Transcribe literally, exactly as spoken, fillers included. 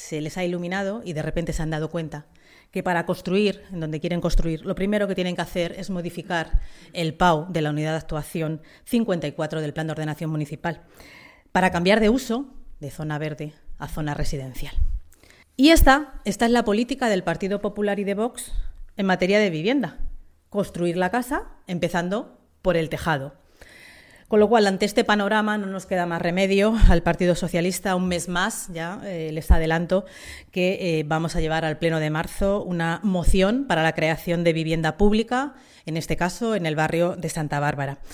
se les ha iluminado y de repente se han dado cuenta que para construir en donde quieren construir, lo primero que tienen que hacer es modificar el P A U de la Unidad de Actuación cincuenta y cuatro del Plan de Ordenación Municipal para cambiar de uso de zona verde a zona residencial. Y esta, esta es la política del Partido Popular y de Vox en materia de vivienda. Construir la casa empezando por el tejado. Con lo cual, ante este panorama no nos queda más remedio al Partido Socialista, un mes más, ya eh, les adelanto que eh, vamos a llevar al Pleno de marzo una moción para la creación de vivienda pública, en este caso en el barrio de Santa Bárbara.